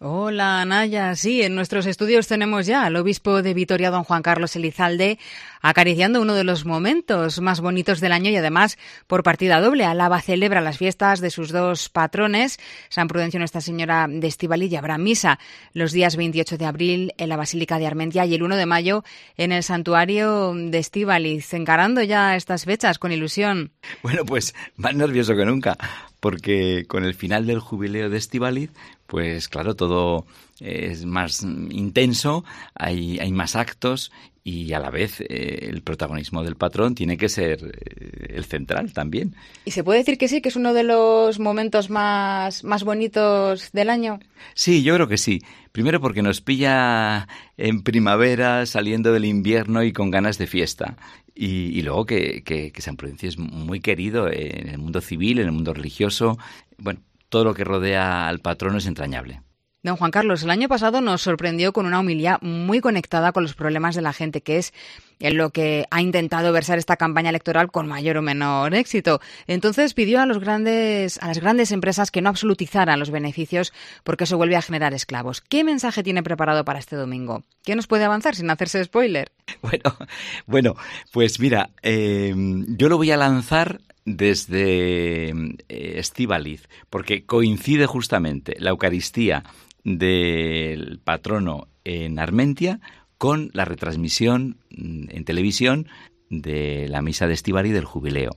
Hola, Naya. Sí, en nuestros estudios tenemos ya al obispo de Vitoria, don Juan Carlos Elizalde, acariciando uno de los momentos más bonitos del año y además por partida doble. Álava celebra las fiestas de sus dos patrones, San Prudencio Nuestra Señora de Estíbaliz, y habrá misa los días 28 de abril en la Basílica de Armentia y el 1 de mayo en el Santuario de Estíbaliz. Encarando ya estas fechas con ilusión. Bueno, pues más nervioso que nunca, porque con el final del jubileo de Estíbaliz, pues claro, todo es más intenso, hay más actos y a la vez el protagonismo del patrón tiene que ser el central también. ¿Y se puede decir que sí, que es uno de los momentos más bonitos del año? Sí, yo creo que sí. Primero porque nos pilla en primavera, saliendo del invierno y con ganas de fiesta. Y luego que San Prudencio es muy querido en el mundo civil, en el mundo religioso. Bueno, todo lo que rodea al patrono es entrañable. Don Juan Carlos, el año pasado nos sorprendió con una homilía muy conectada con los problemas de la gente, que es en lo que ha intentado versar esta campaña electoral con mayor o menor éxito. Entonces pidió a las grandes empresas que no absolutizaran los beneficios porque eso vuelve a generar esclavos. ¿Qué mensaje tiene preparado para este domingo? ¿Qué nos puede avanzar sin hacerse spoiler? Bueno, pues mira, yo lo voy a lanzar desde Estíbaliz, porque coincide justamente la Eucaristía del patrono en Armentia con la retransmisión en televisión de la misa de Estíbaliz del jubileo.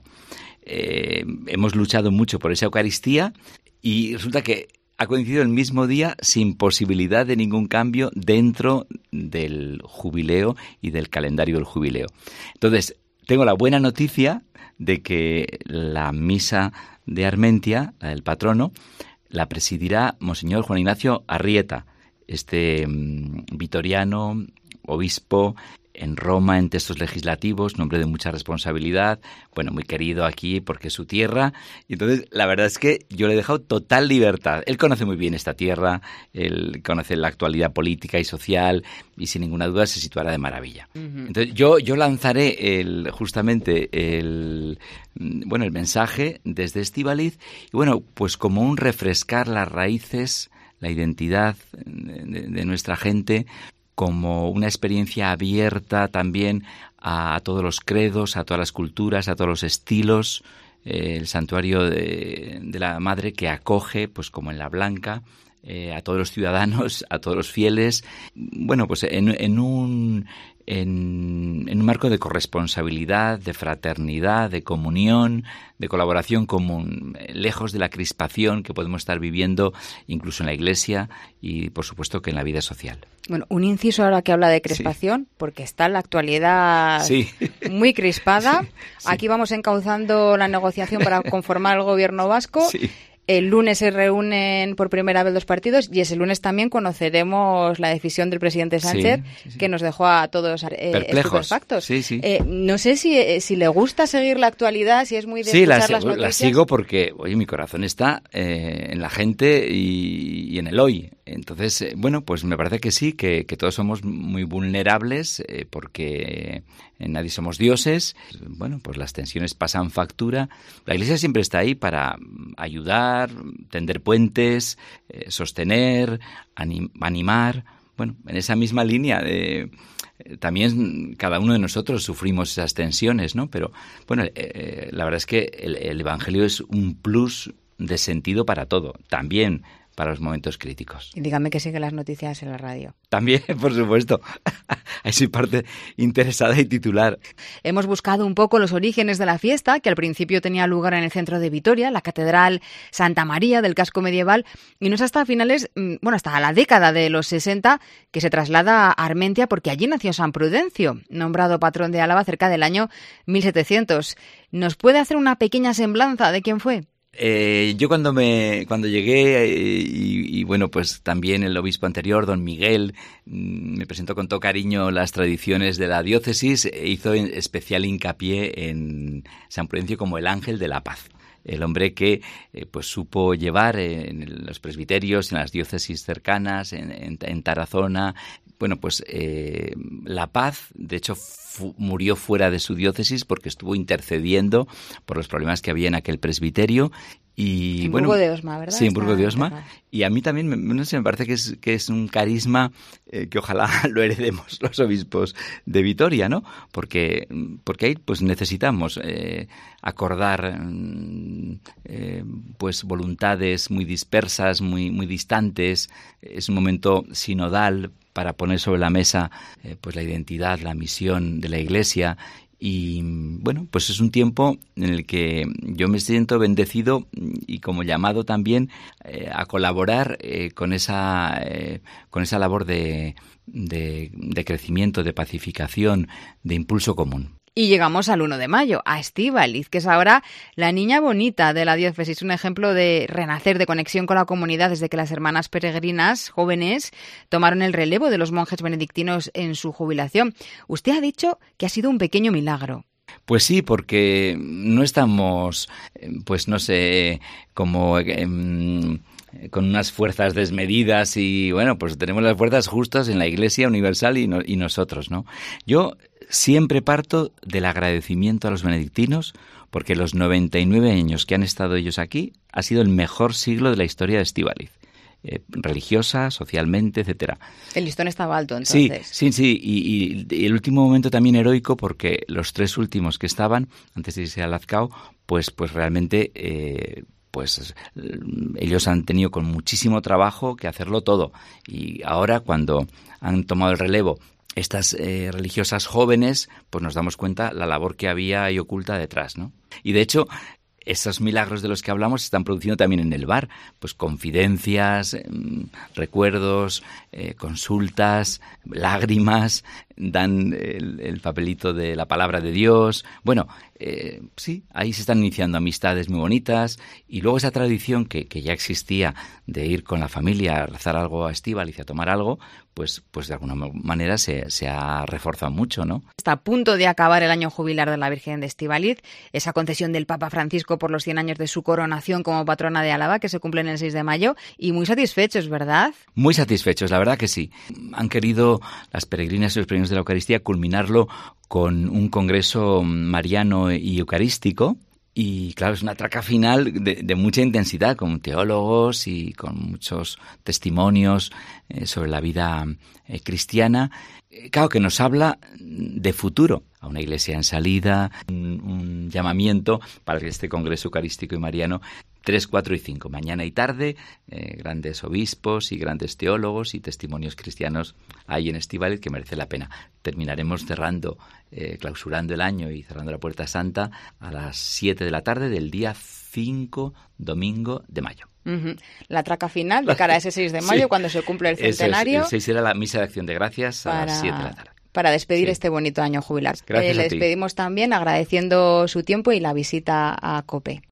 Hemos luchado mucho por esa Eucaristía y resulta que ha coincidido el mismo día sin posibilidad de ningún cambio dentro del jubileo y del calendario del jubileo. Entonces, tengo la buena noticia de que la misa de Armentia, la del patrono, la presidirá Monseñor Juan Ignacio Arrieta, este vitoriano, obispo en Roma en textos legislativos, un hombre de mucha responsabilidad, bueno, muy querido aquí porque es su tierra, y entonces la verdad es que yo le he dejado total libertad. Él conoce muy bien esta tierra, él conoce la actualidad política y social, y sin ninguna duda se situará de maravilla. Uh-huh. Entonces yo lanzaré justamente el mensaje desde Estíbaliz, y bueno, pues como un refrescar las raíces, la identidad de nuestra gente, como una experiencia abierta también a todos los credos, a todas las culturas, a todos los estilos, el santuario de la Madre que acoge, pues como en la Blanca, a todos los ciudadanos, a todos los fieles, bueno, pues en un marco de corresponsabilidad, de fraternidad, de comunión, de colaboración común, lejos de la crispación que podemos estar viviendo incluso en la Iglesia y, por supuesto, que en la vida social. Bueno, un inciso ahora que habla de crispación, sí, porque está en la actualidad sí, muy crispada. Sí, sí. Aquí vamos encauzando la negociación para conformar el gobierno vasco. Sí. El lunes se reúnen por primera vez los partidos y ese lunes también conoceremos la decisión del presidente Sánchez, sí. que nos dejó a todos estupefactos. Sí, sí. No sé si le gusta seguir la actualidad, si es muy de escuchar las noticias. La sigo porque, oye, mi corazón está en la gente y en el hoy. Entonces, bueno, pues me parece que sí, que todos somos muy vulnerables porque nadie somos dioses. Bueno, pues las tensiones pasan factura. La Iglesia siempre está ahí para ayudar, tender puentes, sostener, animar. Bueno, en esa misma línea también cada uno de nosotros sufrimos esas tensiones, ¿no? Pero, bueno, la verdad es que el Evangelio es un plus de sentido para todo. También para los momentos críticos. Y dígame que sigue las noticias en la radio. También, por supuesto. Ahí soy parte interesada y titular. Hemos buscado un poco los orígenes de la fiesta, que al principio tenía lugar en el centro de Vitoria, la Catedral Santa María del casco medieval, y no es hasta hasta la década de los 60 que se traslada a Armentia, porque allí nació San Prudencio, nombrado patrón de Álava cerca del año 1700. ¿Nos puede hacer una pequeña semblanza de quién fue? Yo cuando llegué y bueno, pues también el obispo anterior, don Miguel, me presentó con todo cariño las tradiciones de la diócesis, hizo especial hincapié en San Prudencio como el ángel de la paz. El hombre que pues supo llevar en los presbiterios, en las diócesis cercanas, en Tarazona, bueno, pues la paz. De hecho murió fuera de su diócesis porque estuvo intercediendo por los problemas que había en aquel presbiterio En Burgo de Osma, ¿verdad? Sí, en Burgo de Osma. Y a mí también, no sé, me parece que es un carisma que ojalá lo heredemos los obispos de Vitoria, ¿no? Porque ahí pues necesitamos acordar pues voluntades muy dispersas, muy distantes. Es un momento sinodal para poner sobre la mesa pues la identidad, la misión de la Iglesia. Y bueno, pues es un tiempo en el que yo me siento bendecido y como llamado también a colaborar con esa labor de crecimiento, de pacificación, de impulso común. Y llegamos al 1 de mayo, a Estíbaliz, que es ahora la niña bonita de la diócesis, un ejemplo de renacer, de conexión con la comunidad desde que las hermanas peregrinas jóvenes tomaron el relevo de los monjes benedictinos en su jubilación. Usted ha dicho que ha sido un pequeño milagro. Pues sí, porque no estamos, pues no sé, como con unas fuerzas desmedidas y bueno, pues tenemos las fuerzas justas en la Iglesia Universal y nosotros, ¿no? Yo siempre parto del agradecimiento a los benedictinos porque los 99 años que han estado ellos aquí ha sido el mejor siglo de la historia de Estíbaliz. Religiosa, socialmente, etcétera. El listón estaba alto, entonces. Sí, y el último momento también heroico porque los 3 últimos que estaban, antes de irse a Lazcao, pues realmente pues ellos han tenido con muchísimo trabajo que hacerlo todo. Y ahora cuando han tomado el relevo estas religiosas jóvenes, pues nos damos cuenta la labor que había ahí oculta detrás, ¿no? Y de hecho, esos milagros de los que hablamos se están produciendo también en el bar, pues confidencias, recuerdos, consultas, lágrimas, dan el papelito de la palabra de Dios. Bueno, sí, ahí se están iniciando amistades muy bonitas y luego esa tradición que ya existía de ir con la familia a rezar algo a Estíbaliz y a tomar algo, pues de alguna manera se ha reforzado mucho, ¿no? Está a punto de acabar el año jubilar de la Virgen de Estíbaliz, esa concesión del Papa Francisco por los 100 años de su coronación como patrona de Álava, que se cumplen el 6 de mayo, y muy satisfechos, ¿verdad? Muy satisfechos, la verdad que sí. Han querido las peregrinas y los peregrinos de la Eucaristía culminarlo con un congreso mariano y eucarístico. Y claro, es una traca final de mucha intensidad, con teólogos y con muchos testimonios sobre la vida cristiana. Claro, que nos habla de futuro, a una iglesia en salida, un llamamiento para que este congreso eucarístico y mariano 3, 4 y 5, mañana y tarde, grandes obispos y grandes teólogos y testimonios cristianos hay en Estíbaliz que merece la pena. Terminaremos clausurando el año y cerrando la Puerta Santa a las 7 de la tarde del día 5, domingo de mayo. Uh-huh. La traca final de cara a ese 6 de mayo, sí, cuando se cumple el centenario. El 6 era la misa de acción de gracias a las 7 de la tarde. Para despedir este bonito año jubilar. Gracias Le despedimos también agradeciendo su tiempo y la visita a COPE.